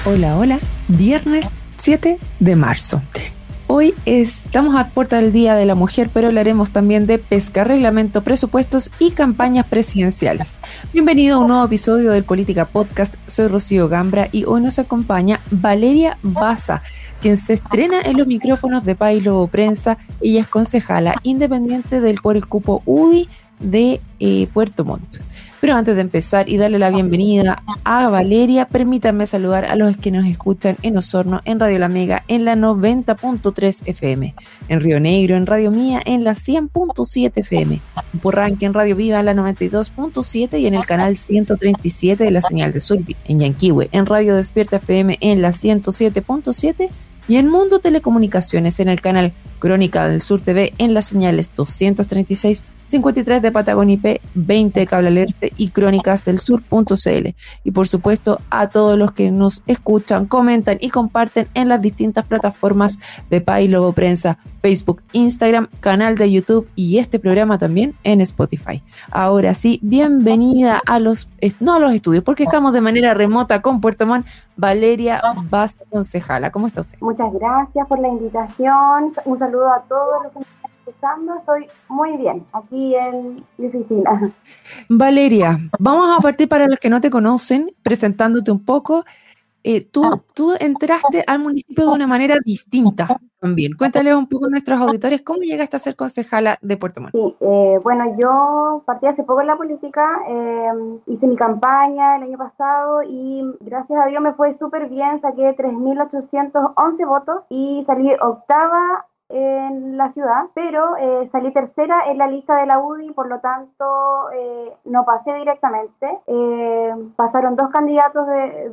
Hola, hola, viernes 7 de marzo. Hoy estamos a puerta del Día de la Mujer, pero hablaremos también de pesca, reglamento, presupuestos y campañas presidenciales. Bienvenido a un nuevo episodio del Política Podcast. Soy Rocío Gambra y hoy nos acompaña Valeria Baza, quien se estrena en los micrófonos de País Lobo Prensa. Ella es concejala independiente del por el cupo UDI de Puerto Montt. Pero antes de empezar y darle la bienvenida a Valeria, permítanme saludar a los que nos escuchan en Osorno, en Radio La Mega, en la 90.3 FM, en Río Negro, en Radio Mía, en la 100.7 FM, en Porranque, en Radio Viva, en la 92.7 y en el canal 137 de la señal de Surbi, en Yanquihue, en Radio Despierta FM, en la 107.7 y en Mundo Telecomunicaciones, en el canal Crónica del Sur TV, en las señales 236, 53 de Patagonia IP, 20 de Cable Alerce y Crónicas del Sur.cl. Y por supuesto a todos los que nos escuchan, comentan y comparten en las distintas plataformas de País Lobo Prensa, Facebook, Instagram, canal de YouTube y este programa también en Spotify. Ahora sí, bienvenida a los estudios, porque estamos de manera remota con Puerto Montt. Valeria Baza, concejala, ¿cómo está usted? Muchas gracias por la invitación. Un saludo a todos los que me están escuchando. Estoy muy bien aquí en mi oficina. Valeria, vamos a partir, para los que no te conocen, presentándote un poco. Tú entraste al municipio de una manera distinta también. Cuéntale un poco a nuestros auditores cómo llegaste a ser concejala de Puerto Montt. Sí, bueno, yo partí hace poco en la política, hice mi campaña el año pasado y gracias a Dios me fue súper bien, saqué 3.811 votos y salí octava en la ciudad, pero salí tercera en la lista de la UDI, por lo tanto no pasé directamente. Pasaron dos candidatos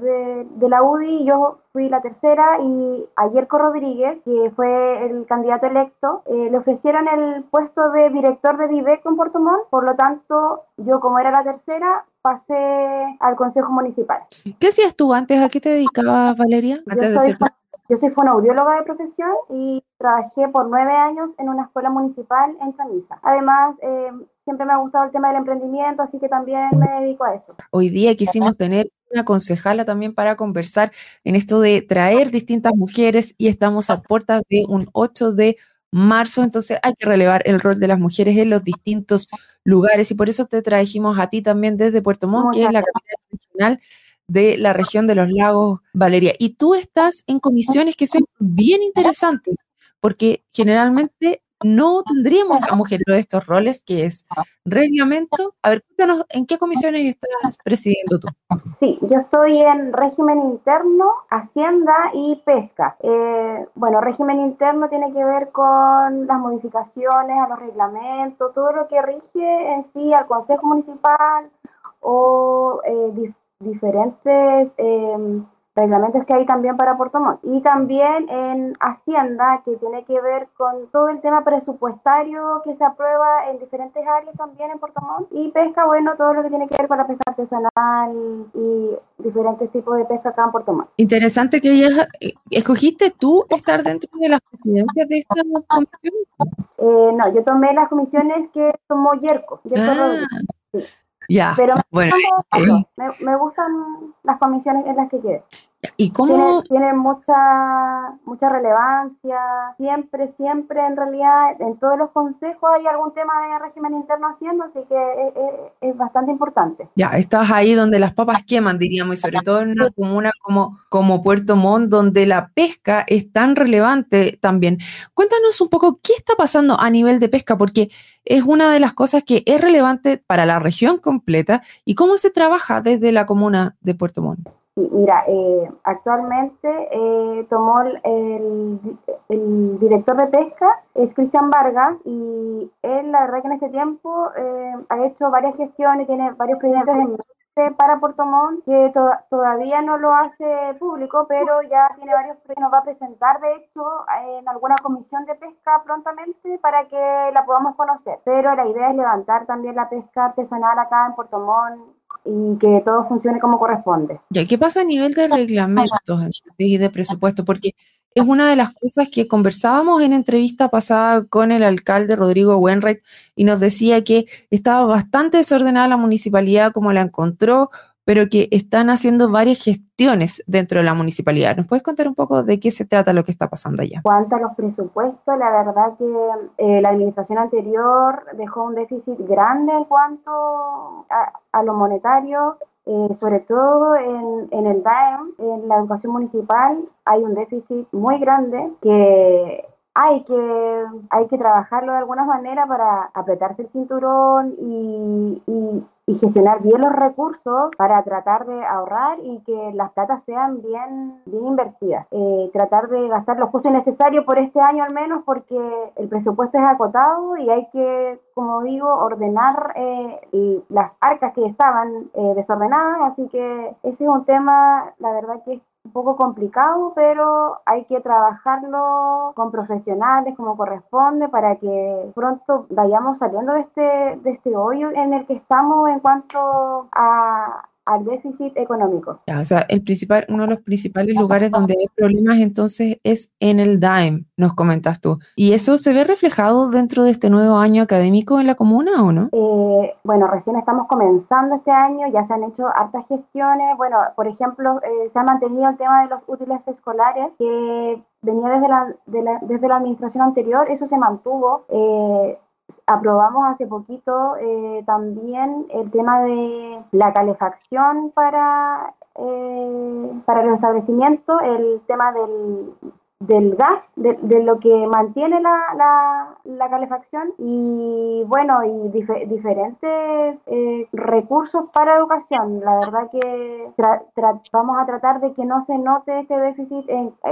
de la UDI y yo fui la tercera, y a Yerko Rodríguez, que fue el candidato electo, le ofrecieron el puesto de director de Viveco en Puerto Montt, por lo tanto yo, como era la tercera, pasé al Consejo Municipal. ¿Qué hacías tú antes? ¿A qué te dedicabas, Valeria? Yo soy fonoaudióloga de profesión y trabajé por 9 años en una escuela municipal en Chamisa. Además, siempre me ha gustado el tema del emprendimiento, así que también me dedico a eso. Hoy día quisimos tener una concejala también para conversar en esto de traer distintas mujeres, y estamos a puertas de un 8 de marzo, entonces hay que relevar el rol de las mujeres en los distintos lugares, y por eso te trajimos a ti también desde Puerto Montt, que es la capital regional de la región de los lagos, Valeria. Y tú estás en comisiones que son bien interesantes, porque generalmente no tendríamos a mujeres en estos roles, que es reglamento. A ver, cuéntanos, ¿en qué comisiones estás presidiendo tú? Sí, yo estoy en régimen interno, hacienda y pesca. Bueno, régimen interno tiene que ver con las modificaciones a los reglamentos, todo lo que rige en sí al Consejo Municipal o diferentes reglamentos que hay también para Puerto Montt. Y también en Hacienda, que tiene que ver con todo el tema presupuestario que se aprueba en diferentes áreas también en Puerto Montt. Y pesca, bueno, todo lo que tiene que ver con la pesca artesanal y diferentes tipos de pesca acá en Puerto Montt. Interesante que escogiste tú estar dentro de las presidencias de esta comisión. No, yo tomé las comisiones que tomó Yerko. Sí. Ya, pero bueno, me gustan las comisiones en las que quedé. ¿Y cómo? Tiene mucha relevancia, siempre en realidad, en todos los consejos hay algún tema de régimen interno haciendo, así que es bastante importante. Ya, estás ahí donde las papas queman, diríamos, y sobre todo en una comuna como Puerto Montt, donde la pesca es tan relevante también. Cuéntanos un poco qué está pasando a nivel de pesca, porque es una de las cosas que es relevante para la región completa, y cómo se trabaja desde la comuna de Puerto Montt. Sí, mira, actualmente tomó el director de pesca, es Cristian Vargas, y él, la verdad que en este tiempo ha hecho varias gestiones, tiene varios proyectos en mente para Puerto Montt, que todavía no lo hace público, pero ya tiene varios proyectos que nos va a presentar, de hecho, en alguna comisión de pesca prontamente para que la podamos conocer. Pero la idea es levantar también la pesca artesanal acá en Puerto Montt, y que todo funcione como corresponde. Ya, ¿qué pasa a nivel de reglamentos y de presupuesto? Porque es una de las cosas que conversábamos en entrevista pasada con el alcalde Rodrigo Wainwright, y nos decía que estaba bastante desordenada la municipalidad como la encontró, pero que están haciendo varias gestiones dentro de la municipalidad. ¿Nos puedes contar un poco de qué se trata lo que está pasando allá? En cuanto a los presupuestos, la verdad que la administración anterior dejó un déficit grande en cuanto a lo monetario. Sobre todo en el DAEM, en la educación municipal, hay un déficit muy grande que hay que trabajarlo de alguna manera para apretarse el cinturón y gestionar bien los recursos para tratar de ahorrar y que las platas sean bien invertidas. Tratar de gastar lo justo y necesario por este año al menos, porque el presupuesto es acotado y hay que, como digo, ordenar las arcas que estaban desordenadas, así que ese es un tema, la verdad que es un poco complicado, pero hay que trabajarlo con profesionales como corresponde para que pronto vayamos saliendo de este hoyo en el que estamos en cuanto al déficit económico. Ya, o sea, uno de los principales lugares donde hay problemas entonces es en el DAEM, nos comentas tú. ¿Y eso se ve reflejado dentro de este nuevo año académico en la comuna o no? Bueno, recién estamos comenzando este año, ya se han hecho hartas gestiones. Bueno, por ejemplo, se ha mantenido el tema de los útiles escolares, que venía desde la administración anterior, eso se mantuvo. Aprobamos hace poquito también el tema de la calefacción para los establecimientos, el tema del gas, de lo que mantiene la calefacción y bueno, y diferentes recursos para educación. La verdad que vamos a tratar de que no se note este déficit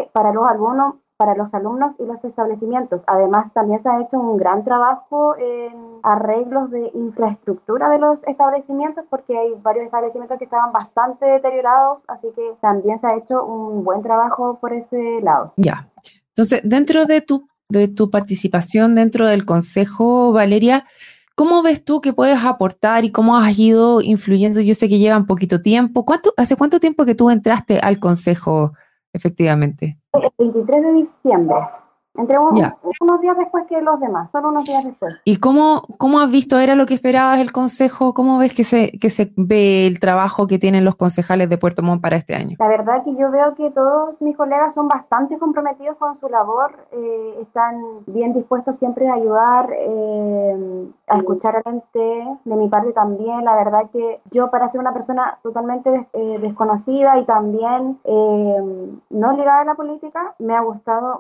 para los alumnos y los establecimientos. Además, también se ha hecho un gran trabajo en arreglos de infraestructura de los establecimientos, porque hay varios establecimientos que estaban bastante deteriorados, así que también se ha hecho un buen trabajo por ese lado. Ya. Entonces, dentro de tu participación dentro del consejo, Valeria, ¿cómo ves tú que puedes aportar y cómo has ido influyendo? Yo sé que llevan poquito tiempo. ¿Hace cuánto tiempo que tú entraste al consejo, efectivamente? El 23 de diciembre, entre Ya. unos días después que los demás, solo unos días después. ¿Y cómo has visto? ¿Era lo que esperabas el consejo? ¿Cómo ves que se ve el trabajo que tienen los concejales de Puerto Montt para este año? La verdad que yo veo que todos mis colegas son bastante comprometidos con su labor, están bien dispuestos siempre a ayudar, a escuchar a la gente, de mi parte también. La verdad que yo, para ser una persona totalmente desconocida y también no ligada a la política, me ha gustado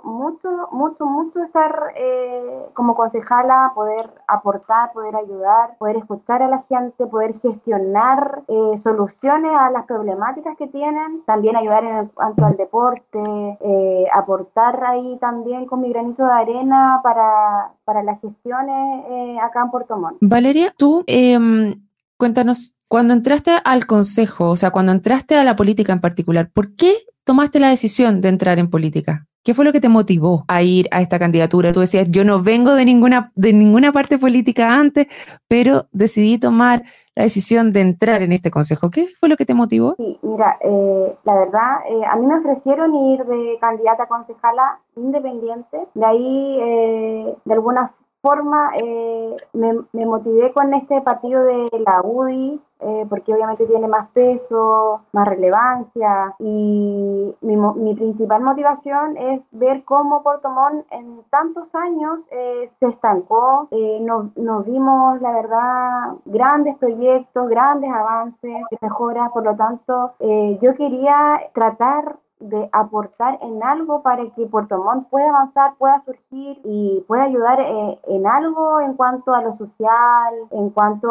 mucho estar como concejala, poder aportar, poder ayudar, poder escuchar a la gente, poder gestionar soluciones a las problemáticas que tienen, también ayudar en cuanto al deporte, aportar ahí también con mi granito de arena para las gestiones acá en Puerto Montt. Valeria, tú cuéntanos, cuando entraste al consejo, o sea, cuando entraste a la política en particular, ¿por qué tomaste la decisión de entrar en política? ¿Qué fue lo que te motivó a ir a esta candidatura? Tú decías, yo no vengo de ninguna parte política antes, pero decidí tomar la decisión de entrar en este consejo. ¿Qué fue lo que te motivó? Sí, mira, la verdad, a mí me ofrecieron ir de candidata a concejala independiente, de ahí de alguna forma me motivé con este partido de la UDI, porque obviamente tiene más peso, más relevancia, y mi principal motivación es ver cómo Puerto Montt en tantos años se estancó. Nos vimos, la verdad, grandes proyectos, grandes avances, mejoras. Por lo tanto, yo quería tratar de aportar en algo para que Puerto Montt pueda avanzar, pueda surgir y pueda ayudar en algo en cuanto a lo social, en cuanto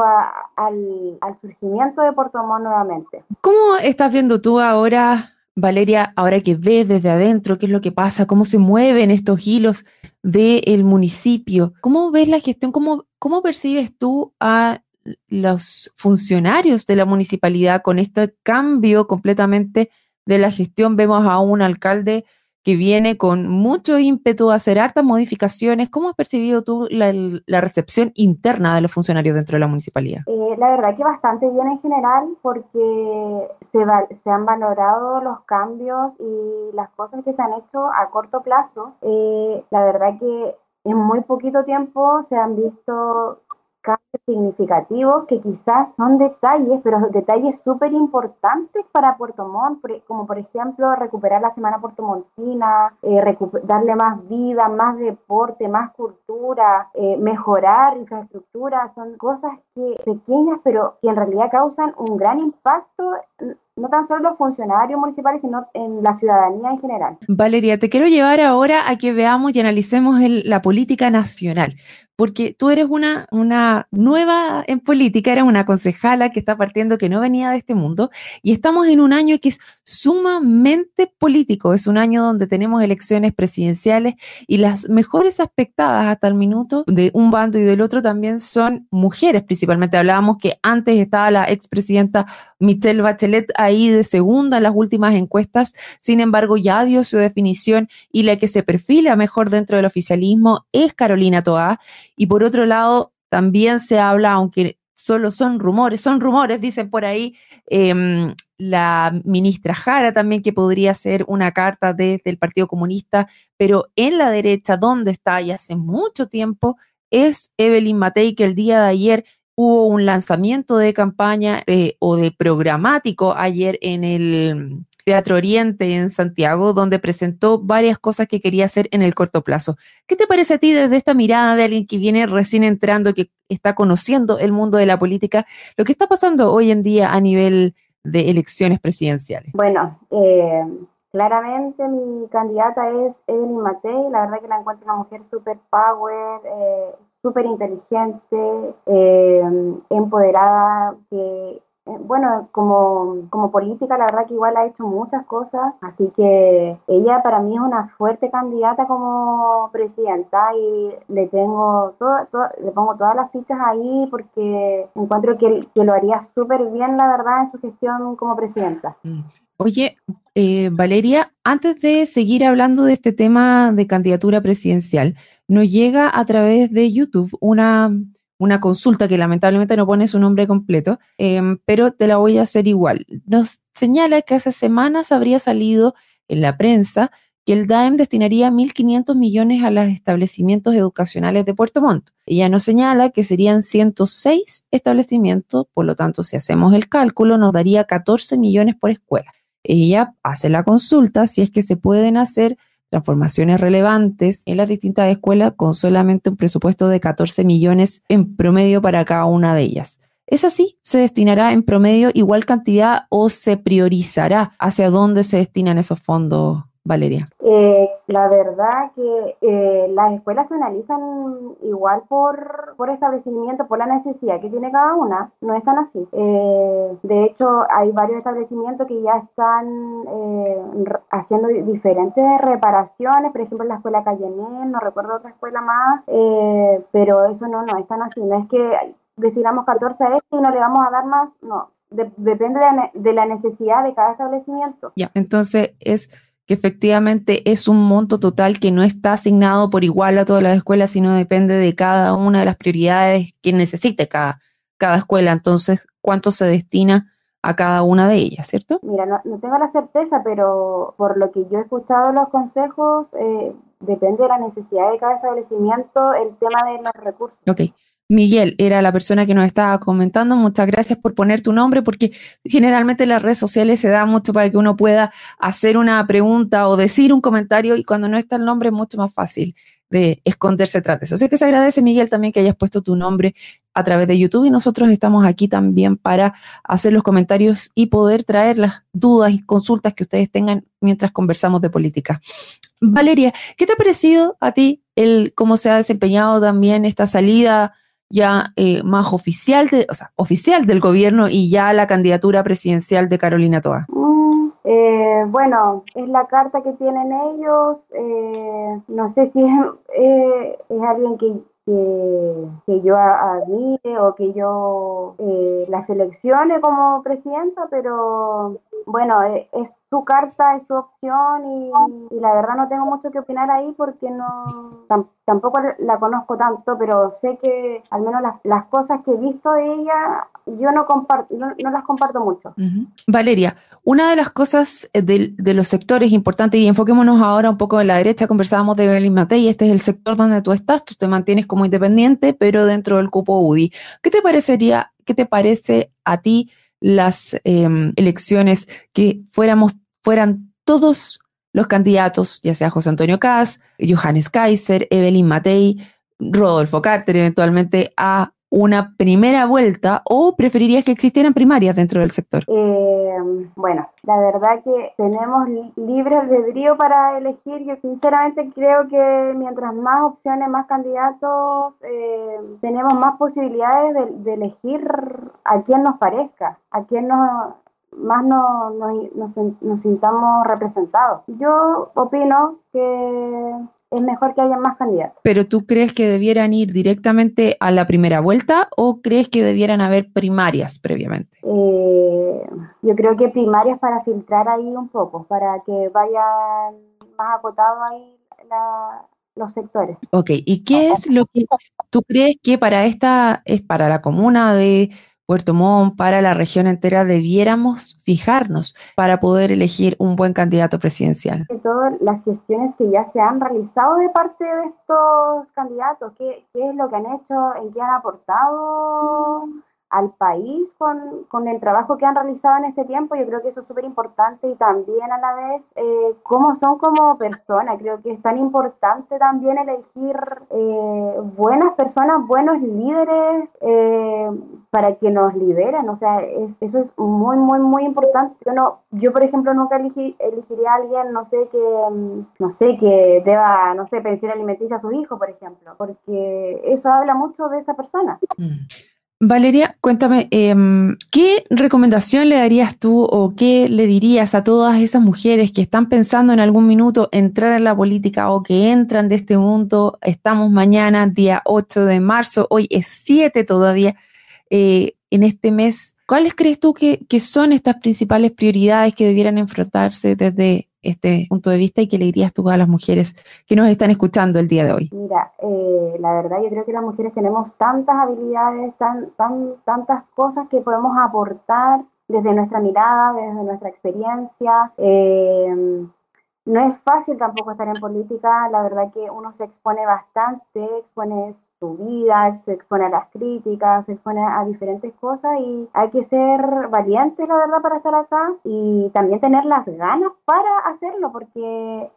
al surgimiento de Puerto Montt nuevamente. ¿Cómo estás viendo tú ahora, Valeria, ahora que ves desde adentro qué es lo que pasa, cómo se mueven estos hilos del municipio? ¿Cómo ves la gestión? ¿Cómo percibes tú a los funcionarios de la municipalidad con este cambio completamente de la gestión? Vemos a un alcalde que viene con mucho ímpetu a hacer hartas modificaciones. ¿Cómo has percibido tú la recepción interna de los funcionarios dentro de la municipalidad? La verdad que bastante bien en general, porque se han valorado los cambios y las cosas que se han hecho a corto plazo. La verdad que en muy poquito tiempo se han visto cambios significativos que quizás son detalles, pero detalles súper importantes para Puerto Montt, como por ejemplo recuperar la Semana Puertomontina, darle más vida, más deporte, más cultura, mejorar infraestructura, son cosas pequeñas, pero que en realidad causan un gran impacto, no tan solo los funcionarios municipales, sino en la ciudadanía en general. Valeria, te quiero llevar ahora a que veamos y analicemos la política nacional, porque tú eres una nueva en política, eres una concejala que está partiendo, que no venía de este mundo, y estamos en un año que es sumamente político, es un año donde tenemos elecciones presidenciales y las mejores aspectadas hasta el minuto de un bando y del otro también son mujeres, principalmente hablábamos que antes estaba la expresidenta Michelle Bachelet ahí de segunda en las últimas encuestas, sin embargo ya dio su definición y la que se perfila mejor dentro del oficialismo es Carolina Toá. Y por otro lado, también se habla, aunque solo son rumores, dicen por ahí, la ministra Jara también, que podría ser una carta desde el Partido Comunista, pero en la derecha, donde está y hace mucho tiempo, es Evelyn Matei, que el día de ayer hubo un lanzamiento de campaña o de programático ayer en el Teatro Oriente en Santiago, donde presentó varias cosas que quería hacer en el corto plazo. ¿Qué te parece a ti desde esta mirada de alguien que viene recién entrando, que está conociendo el mundo de la política, lo que está pasando hoy en día a nivel de elecciones presidenciales? Bueno, claramente mi candidata es Evelyn Matei. La verdad que la encuentro una mujer súper power, súper inteligente, empoderada, que bueno, como política, la verdad que igual ha hecho muchas cosas, así que ella para mí es una fuerte candidata como presidenta y le pongo todas las fichas ahí porque encuentro que lo haría súper bien, la verdad, en su gestión como presidenta. Oye, Valeria, antes de seguir hablando de este tema de candidatura presidencial, nos llega a través de YouTube una consulta que lamentablemente no pone su nombre completo, pero te la voy a hacer igual. Nos señala que hace semanas habría salido en la prensa que el DAEM destinaría 1.500 millones a los establecimientos educacionales de Puerto Montt. Ella nos señala que serían 106 establecimientos, por lo tanto, si hacemos el cálculo, nos daría 14 millones por escuela. Ella hace la consulta si es que se pueden hacer transformaciones relevantes en las distintas escuelas con solamente un presupuesto de 14 millones en promedio para cada una de ellas. ¿Es así? ¿Se destinará en promedio igual cantidad o se priorizará hacia dónde se destinan esos fondos, Valeria? La verdad que las escuelas se analizan igual por establecimiento, por la necesidad que tiene cada una, no es tan así. De hecho, hay varios establecimientos que ya están haciendo diferentes reparaciones, por ejemplo, la escuela Cayenel, no recuerdo otra escuela más, pero eso no es tan así, no es que destinamos 14 a este y no le vamos a dar más, no, depende de la necesidad de cada establecimiento. Ya, entonces es que efectivamente es un monto total que no está asignado por igual a todas las escuelas, sino depende de cada una de las prioridades que necesite cada escuela. Entonces, ¿cuánto se destina a cada una de ellas, cierto? Mira, no tengo la certeza, pero por lo que yo he escuchado los consejos, depende de la necesidad de cada establecimiento el tema de los recursos. Ok. Miguel era la persona que nos estaba comentando. Muchas gracias por poner tu nombre, porque generalmente en las redes sociales se da mucho para que uno pueda hacer una pregunta o decir un comentario, y cuando no está el nombre es mucho más fácil de esconderse tras de eso. Así que se agradece, Miguel, también que hayas puesto tu nombre a través de YouTube, y nosotros estamos aquí también para hacer los comentarios y poder traer las dudas y consultas que ustedes tengan mientras conversamos de política. Valeria, ¿qué te ha parecido a ti cómo se ha desempeñado también esta salida ya más oficial, oficial del gobierno, y ya la candidatura presidencial de Carolina Toá? Bueno, es la carta que tienen ellos. No sé si es alguien que yo admire o que yo la seleccione como presidenta, pero bueno, es su carta, es su opción y la verdad no tengo mucho que opinar ahí porque tampoco la conozco tanto, pero sé que al menos las cosas que he visto de ella yo no las comparto mucho. Uh-huh. Valeria, una de las cosas de los sectores importantes, y enfoquémonos ahora un poco en la derecha, conversábamos de Evelyn Matei, este es el sector donde tú estás, tú te mantienes como independiente, pero dentro del cupo UDI. ¿Qué te parece a ti las elecciones que fueran todos los candidatos, ya sea José Antonio Kast, Johannes Kaiser, Evelyn Matei, Rodolfo Carter, eventualmente a una primera vuelta, o preferirías que existieran primarias dentro del sector? Bueno, la verdad que tenemos libre albedrío para elegir. Yo sinceramente creo que mientras más opciones, más candidatos, tenemos más posibilidades de elegir a quien nos parezca, a quien nos sintamos representados. Yo opino que es mejor que haya más candidatos. ¿Pero tú crees que debieran ir directamente a la primera vuelta o crees que debieran haber primarias previamente? Yo creo que primarias para filtrar ahí un poco, para que vayan más acotados ahí los sectores. Ok, ¿y qué es lo que tú crees que para la comuna de Puerto Montt, para la región entera, debiéramos fijarnos para poder elegir un buen candidato presidencial? De todas las gestiones que ya se han realizado de parte de estos candidatos, ¿qué es lo que han hecho, en qué han aportado al país con el trabajo que han realizado en este tiempo? Yo creo que eso es súper importante y también a la vez cómo son como personas. Creo que es tan importante también elegir buenas personas, buenos líderes para que nos lideren. O sea, eso es muy, muy, muy importante. Yo por ejemplo, nunca elegiría a alguien, no sé, que deba, no sé, pensión alimenticia a su hijo, por ejemplo, porque eso habla mucho de esa persona. Valeria, cuéntame, ¿qué recomendación le darías tú o qué le dirías a todas esas mujeres que están pensando en algún minuto entrar en la política o que entran de este mundo? Estamos mañana, día 8 de marzo, hoy es 7 todavía, en este mes. ¿Cuáles crees tú que son estas principales prioridades que debieran enfrentarse desde este punto de vista y que le dirías tú a las mujeres que nos están escuchando el día de hoy? Mira, la verdad yo creo que las mujeres tenemos tantas habilidades, tantas cosas que podemos aportar desde nuestra mirada, desde nuestra experiencia. No es fácil tampoco estar en política, la verdad que uno se expone bastante, expone su vida, se expone a las críticas, se expone a diferentes cosas y hay que ser valientes, la verdad, para estar acá y también tener las ganas para hacerlo, porque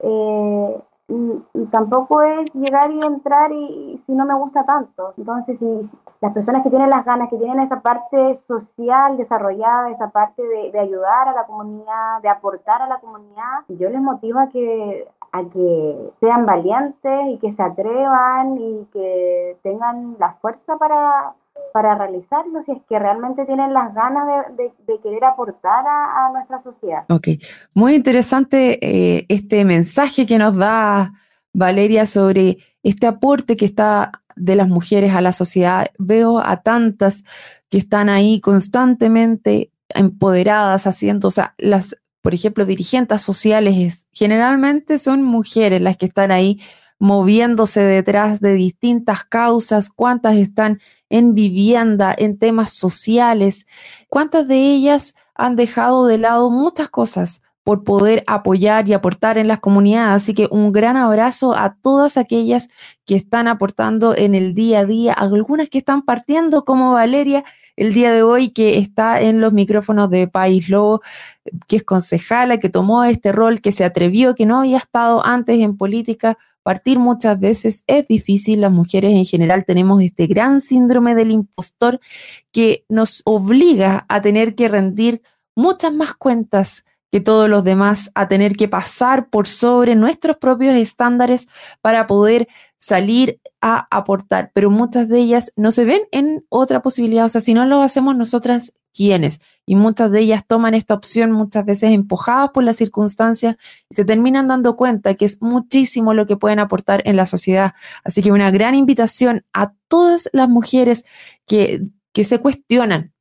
tampoco es llegar y entrar y si no me gusta tanto. Entonces, si las personas que tienen las ganas, que tienen esa parte social desarrollada, esa parte de ayudar a la comunidad, de aportar a la comunidad, yo les motivo a que sean valientes y que se atrevan y que tengan la fuerza para realizarlo, si es que realmente tienen las ganas de querer aportar a nuestra sociedad. Ok, muy interesante este mensaje que nos da Valeria sobre este aporte que está de las mujeres a la sociedad. Veo a tantas que están ahí constantemente empoderadas, haciendo, o sea, por ejemplo, dirigentes sociales, generalmente son mujeres las que están ahí moviéndose detrás de distintas causas. ¿Cuántas están en vivienda, en temas sociales? ¿Cuántas de ellas han dejado de lado muchas cosas por poder apoyar y aportar en las comunidades? Así que un gran abrazo a todas aquellas que están aportando en el día a día, algunas que están partiendo como Valeria el día de hoy, que está en los micrófonos de País Lobo, que es concejala, que tomó este rol, que se atrevió, que no había estado antes en política. Partir muchas veces es difícil. Las mujeres en general tenemos este gran síndrome del impostor que nos obliga a tener que rendir muchas más cuentas que todos los demás, a tener que pasar por sobre nuestros propios estándares para poder salir a aportar, pero muchas de ellas no se ven en otra posibilidad. O sea, si no lo hacemos nosotras, ¿quiénes? Y muchas de ellas toman esta opción muchas veces empujadas por las circunstancias y se terminan dando cuenta que es muchísimo lo que pueden aportar en la sociedad. Así que una gran invitación a todas las mujeres que se cuestionan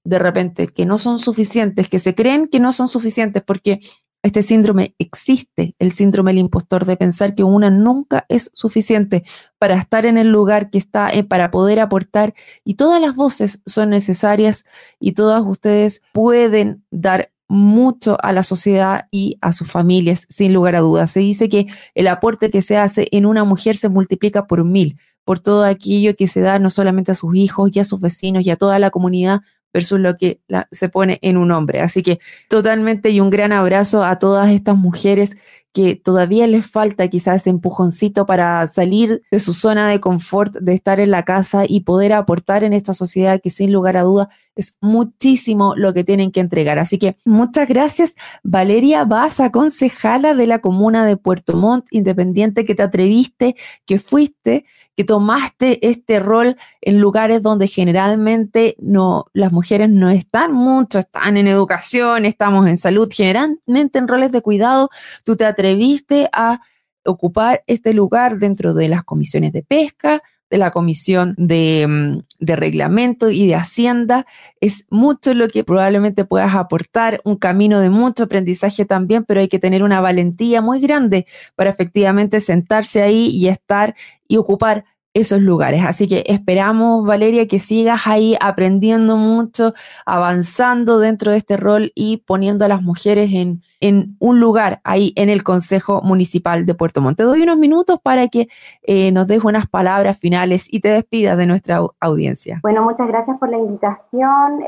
de repente que no son suficientes, que se creen que no son suficientes, porque este síndrome existe, el síndrome del impostor, de pensar que una nunca es suficiente para estar en el lugar que está, para poder aportar, y todas las voces son necesarias y todas ustedes pueden dar mucho a la sociedad y a sus familias, sin lugar a dudas. Se dice que el aporte que se hace en una mujer se multiplica por 1000, por todo aquello que se da no solamente a sus hijos y a sus vecinos y a toda la comunidad, versus lo que se pone en un hombre. Así que totalmente, y un gran abrazo a todas estas mujeres que todavía les falta quizás ese empujoncito para salir de su zona de confort, de estar en la casa y poder aportar en esta sociedad que sin lugar a dudas es muchísimo lo que tienen que entregar. Así que muchas gracias, Valeria Baza, concejala de la comuna de Puerto Montt, independiente, que te atreviste, que fuiste, que tomaste este rol en lugares donde generalmente las mujeres no están mucho, están en educación, estamos en salud, generalmente en roles de cuidado. Tú te atreviste a ocupar este lugar dentro de las comisiones de pesca, de la comisión de reglamento y de hacienda. Es mucho lo que probablemente puedas aportar, un camino de mucho aprendizaje también, pero hay que tener una valentía muy grande para efectivamente sentarse ahí y estar y ocupar esos lugares. Así que esperamos, Valeria, que sigas ahí aprendiendo mucho, avanzando dentro de este rol y poniendo a las mujeres en un lugar ahí en el Consejo Municipal de Puerto Montt. Te doy unos minutos para que nos des unas palabras finales y te despidas de nuestra audiencia. Bueno, muchas gracias por la invitación.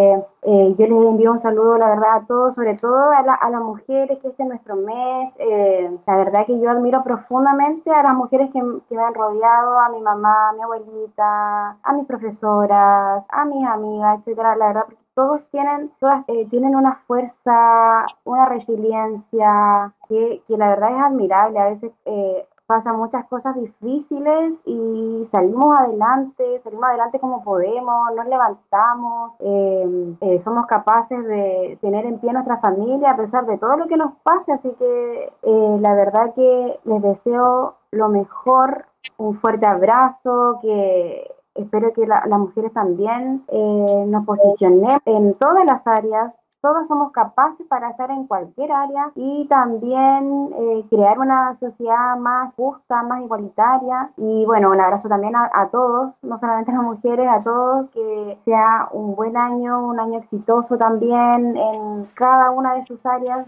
Yo les envío un saludo, la verdad, a todos, sobre todo a las mujeres, que este es nuestro mes. La verdad que yo admiro profundamente a las mujeres que me han rodeado, a mi mamá, a mi abuelita, a mis profesoras, a mis amigas, etcétera. La verdad, todas tienen una fuerza, una resiliencia que la verdad es admirable. A veces pasan muchas cosas difíciles y salimos adelante como podemos, nos levantamos, somos capaces de tener en pie nuestra familia a pesar de todo lo que nos pase. Así que la verdad que les deseo lo mejor, un fuerte abrazo, que espero que las mujeres también nos posicionemos en todas las áreas. Todos somos capaces para estar en cualquier área y también crear una sociedad más justa, más igualitaria. Y bueno, un abrazo también a todos, no solamente a las mujeres, a todos, que sea un buen año, un año exitoso también en cada una de sus áreas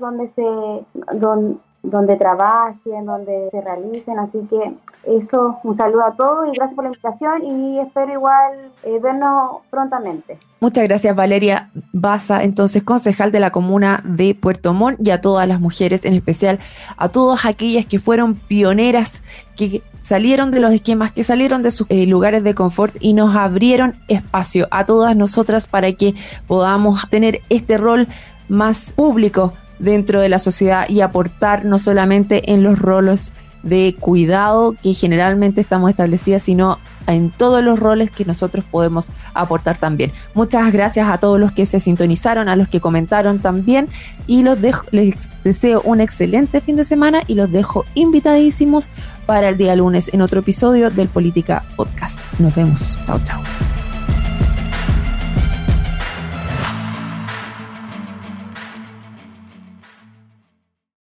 donde trabajen, donde se realicen. Así que eso, un saludo a todos y gracias por la invitación y espero igual vernos prontamente. Muchas gracias, Valeria Baza, entonces concejal de la comuna de Puerto Montt, y a todas las mujeres, en especial a todas aquellas que fueron pioneras, que salieron de los esquemas, que salieron de sus lugares de confort y nos abrieron espacio a todas nosotras para que podamos tener este rol más público dentro de la sociedad y aportar no solamente en los roles de cuidado que generalmente estamos establecidas, sino en todos los roles que nosotros podemos aportar también. Muchas gracias a todos los que se sintonizaron, a los que comentaron también, y les deseo un excelente fin de semana y los dejo invitadísimos para el día lunes en otro episodio del Política Podcast. Nos vemos. Chao, chao.